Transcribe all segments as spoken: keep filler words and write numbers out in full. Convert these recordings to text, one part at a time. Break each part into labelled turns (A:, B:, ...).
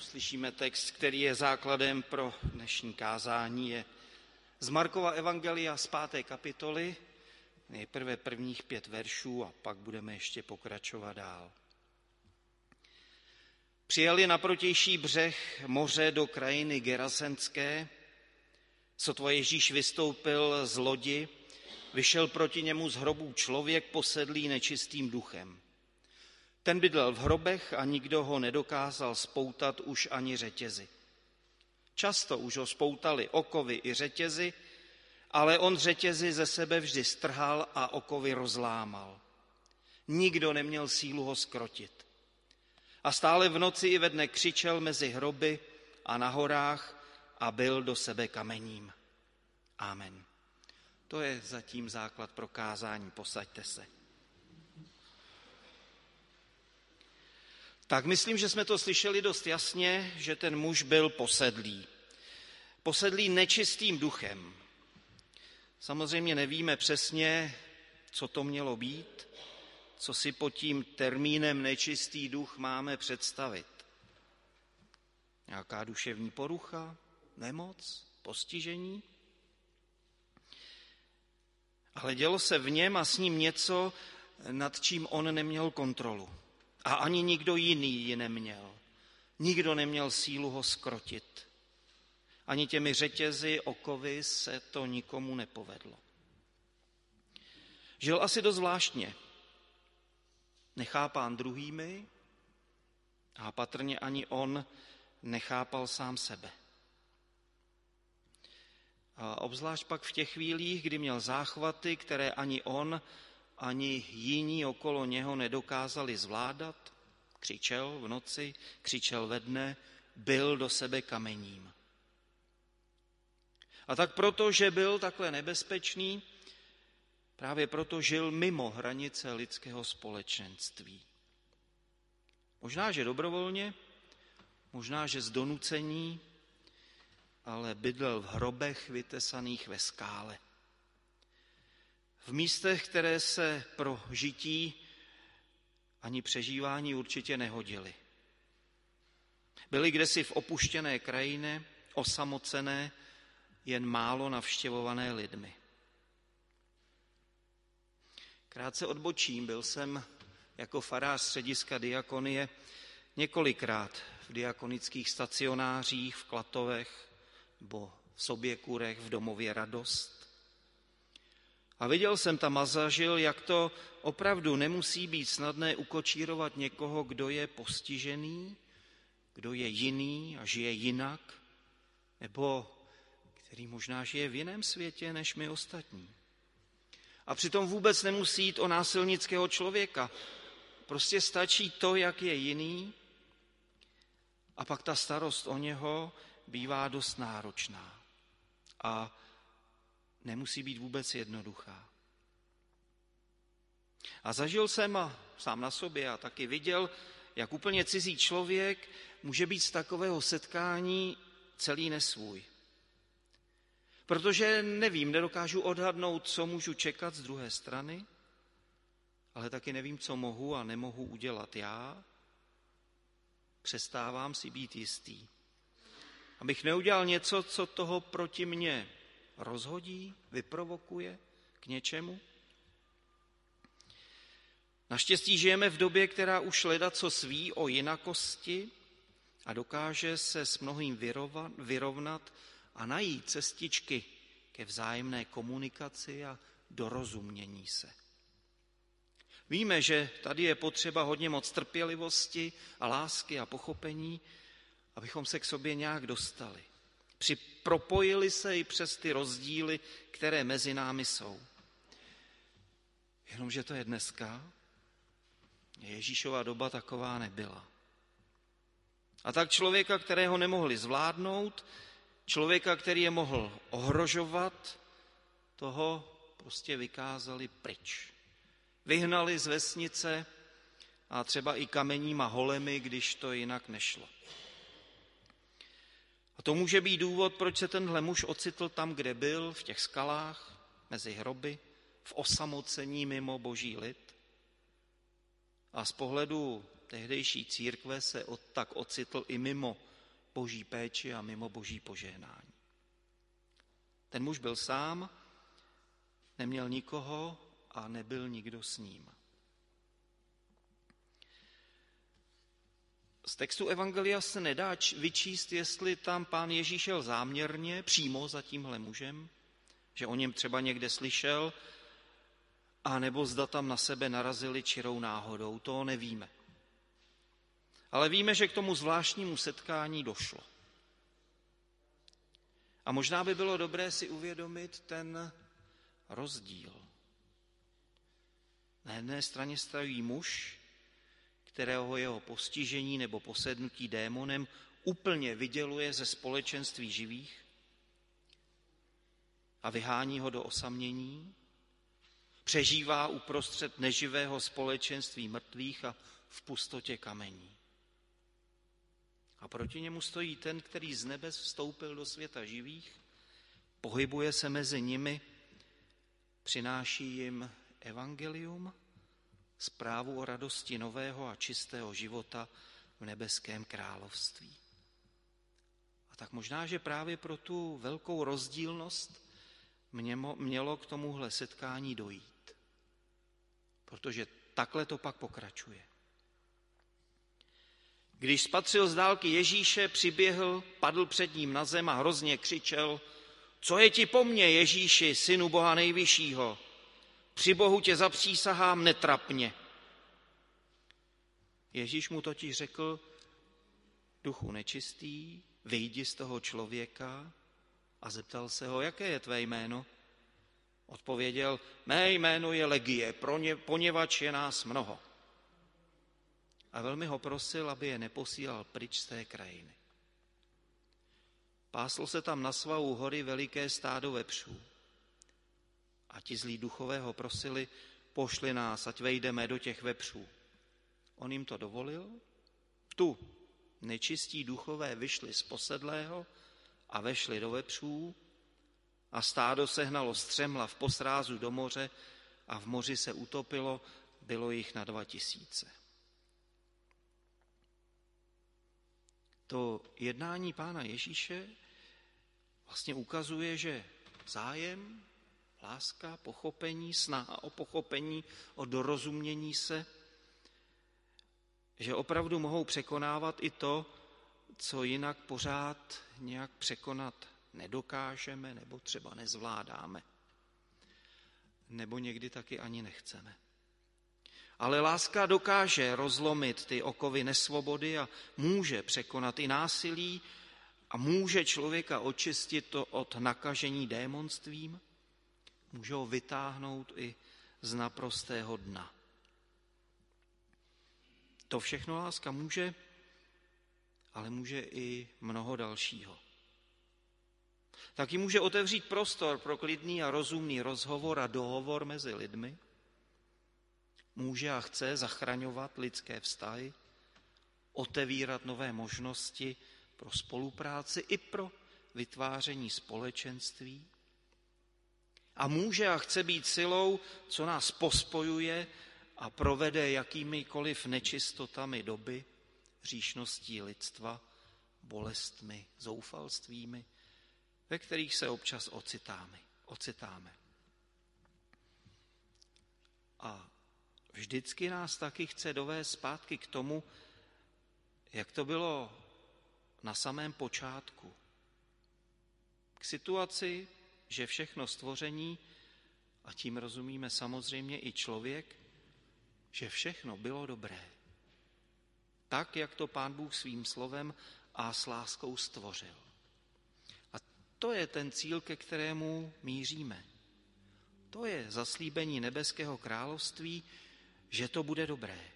A: uslyšíme text, který je základem pro dnešní kázání, je z Markova evangelia z páté kapitoly, nejprve prvních pět veršů a pak budeme ještě pokračovat dál. Přijeli na protější břeh moře do krajiny Gerasenské, sotva Ježíš vystoupil z lodi, vyšel proti němu z hrobů člověk posedlý nečistým duchem. Ten bydlel v hrobech a nikdo ho nedokázal spoutat už ani řetězy. Často už ho spoutali okovy i řetězy, ale on řetězy ze sebe vždy strhal a okovy rozlámal. Nikdo neměl sílu ho zkrotit. A stále v noci i ve dne křičel mezi hroby a na horách a byl do sebe kamením. Amen. To je zatím základ pro kázání. Posaďte se. Tak myslím, že jsme to slyšeli dost jasně, že ten muž byl posedlý. Posedlý nečistým duchem. Samozřejmě nevíme přesně, co to mělo být, co si pod tím termínem nečistý duch máme představit. Nějaká duševní porucha, nemoc, postižení? Ale dělo se v něm a s ním něco, nad čím on neměl kontrolu. A ani nikdo jiný ji neměl. Nikdo neměl sílu ho zkrotit. Ani těmi řetězy, okovy se to nikomu nepovedlo. Žil asi dost zvláštně. Nechápán druhými a patrně ani on nechápal sám sebe. A obzvlášť pak v těch chvílích, kdy měl záchvaty, které ani on, ani jiní okolo něho nedokázali zvládat, křičel v noci, křičel ve dne, byl do sebe kamením. A tak proto, že byl takhle nebezpečný, právě proto žil mimo hranice lidského společenství. Možná, že dobrovolně, možná, že z donucení, ale bydlel v hrobech vytesaných ve skále. V místech, které se pro žití ani přežívání určitě nehodily. Byly kdesi v opuštěné krajině, osamocené, jen málo navštěvované lidmi. Krátce odbočím, byl jsem jako farář střediska diakonie několikrát v diakonických stacionářích v Klatovech nebo v Soběkurech, v domově Radost. A viděl jsem tam a zažil, jak to opravdu nemusí být snadné ukočírovat někoho, kdo je postižený, kdo je jiný a žije jinak, nebo který možná žije v jiném světě než my ostatní. A přitom vůbec nemusí jít o násilnického člověka. Prostě stačí to, jak je jiný, a pak ta starost o něho bývá dost náročná. A nemusí být vůbec jednoduchá. A zažil jsem a sám na sobě a taky viděl, jak úplně cizí člověk může být z takového setkání celý nesvůj. Protože nevím, nedokážu odhadnout, co můžu čekat z druhé strany, ale taky nevím, co mohu a nemohu udělat já. Přestávám si být jistý. Abych neudělal něco, co toho proti mně rozhodí, vyprovokuje k něčemu. Naštěstí žijeme v době, která už ledacos ví o jinakosti a dokáže se s mnohým vyrovnat a najít cestičky ke vzájemné komunikaci a dorozumění se. Víme, že tady je potřeba hodně moc trpělivosti a lásky a pochopení, abychom se k sobě nějak dostali. Propojili se i přes ty rozdíly, které mezi námi jsou. Jenomže to je dneska. Ježíšova doba taková nebyla. A tak člověka, kterého nemohli zvládnout, člověka, který je mohl ohrožovat, toho prostě vykázali pryč. Vyhnali z vesnice a třeba i kameníma holemi, když to jinak nešlo. A to může být důvod, proč se tenhle muž ocitl tam, kde byl, v těch skalách, mezi hroby, v osamocení mimo boží lid. A z pohledu tehdejší církve se tak ocitl i mimo boží péči a mimo boží požehnání. Ten muž byl sám, neměl nikoho a nebyl nikdo s ním. Z textu Evangelia se nedá vyčíst, jestli tam pán Ježíš šel záměrně přímo za tímhle mužem, že o něm třeba někde slyšel, a nebo zda tam na sebe narazili čirou náhodou, to nevíme. Ale víme, že k tomu zvláštnímu setkání došlo. A možná by bylo dobré si uvědomit ten rozdíl. Na jedné straně stojí muž, kterého jeho postižení nebo posednutí démonem úplně vyděluje ze společenství živých a vyhání ho do osamění, přežívá uprostřed neživého společenství mrtvých a v pustotě kamení. A proti němu stojí ten, který z nebes vstoupil do světa živých, pohybuje se mezi nimi, přináší jim evangelium, zprávu o radosti nového a čistého života v nebeském království. A tak možná, že právě pro tu velkou rozdílnost mělo k tomuhle setkání dojít. Protože takhle to pak pokračuje. Když spatřil z dálky Ježíše, přiběhl, padl před ním na zem a hrozně křičel: Co je ti po mně, Ježíši, synu Boha nejvyššího? Při Bohu tě zapřísahám, netrap mě. Ježíš mu totiž řekl: Duchu nečistý, vyjdi z toho člověka, a zeptal se ho: Jaké je tvé jméno? Odpověděl: Mé jméno je Legie, poněvadž je nás mnoho. A velmi ho prosil, aby je neposílal pryč z té krajiny. Páslo se tam na svahu hory veliké stádo vepřů. A ti zlí duchové ho prosili: Pošli nás, ať vejdeme do těch vepřů. On jim to dovolil. Tu nečistí duchové vyšli z posedlého a vešli do vepřů, a stádo sehnalo střemhlav po srázu do moře a v moři se utopilo, bylo jich na dva tisíce. To jednání pána Ježíše vlastně ukazuje, že zájem, láska, pochopení, snaha o pochopení, o dorozumění se, že opravdu mohou překonávat i to, co jinak pořád nějak překonat nedokážeme nebo třeba nezvládáme. Nebo někdy taky ani nechceme. Ale láska dokáže rozlomit ty okovy nesvobody a může překonat i násilí a může člověka očistit to od nakažení démonstvím, může ho vytáhnout i z naprostého dna. To všechno láska může, ale může i mnoho dalšího. Taky může otevřít prostor pro klidný a rozumný rozhovor a dohovor mezi lidmi. Může a chce zachraňovat lidské vztahy, otevírat nové možnosti pro spolupráci i pro vytváření společenství. A může a chce být silou, co nás pospojuje a provede jakýmikoliv nečistotami doby, hříšností lidstva, bolestmi, zoufalstvími, ve kterých se občas ocitáme. ocitáme. A vždycky nás taky chce dovést zpátky k tomu, jak to bylo na samém počátku. K situaci, že všechno stvoření, a tím rozumíme samozřejmě i člověk, že všechno bylo dobré. Tak, jak to Pán Bůh svým slovem a s láskou stvořil. A to je ten cíl, ke kterému míříme. To je zaslíbení nebeského království, že to bude dobré.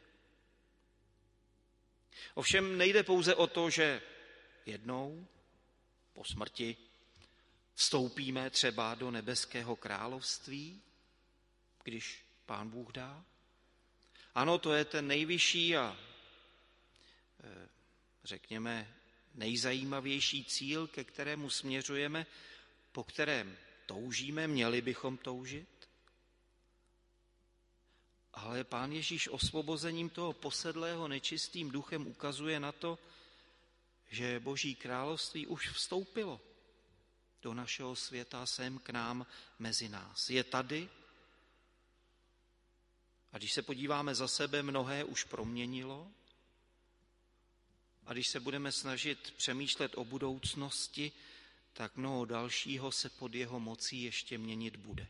A: Ovšem nejde pouze o to, že jednou po smrti vstoupíme třeba do nebeského království, když Pán Bůh dá. Ano, to je ten nejvyšší a řekněme nejzajímavější cíl, ke kterému směřujeme, po kterém toužíme, měli bychom toužit. Ale Pán Ježíš osvobozením toho posedlého nečistým duchem ukazuje na to, že Boží království už vstoupilo do našeho světa, sem k nám, mezi nás. Je tady a když se podíváme za sebe, mnohé už proměnilo a když se budeme snažit přemýšlet o budoucnosti, tak mnoho dalšího se pod jeho mocí ještě měnit bude.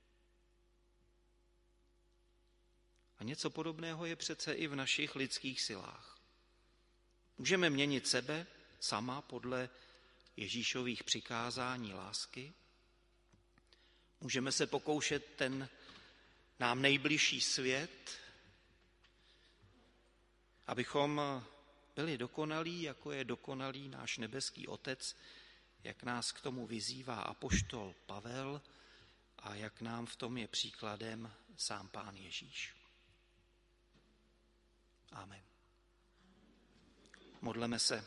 A: A něco podobného je přece i v našich lidských silách. Můžeme měnit sebe sama podle Ježíšových přikázání lásky. Můžeme se pokoušet ten nám nejbližší svět, abychom byli dokonalí, jako je dokonalý náš nebeský Otec, jak nás k tomu vyzývá apoštol Pavel a jak nám v tom je příkladem sám Pán Ježíš. Amen. Modleme se.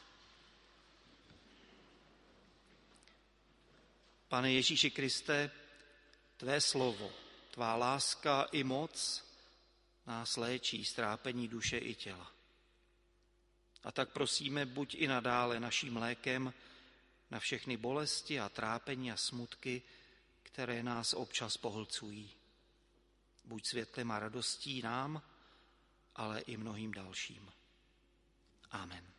A: Pane Ježíši Kriste, tvé slovo, tvá láska i moc nás léčí z trápení duše i těla. A tak prosíme, buď i nadále naším lékem na všechny bolesti a trápení a smutky, které nás občas pohlcují. Buď světlem a radostí nám, ale i mnohým dalším. Amen.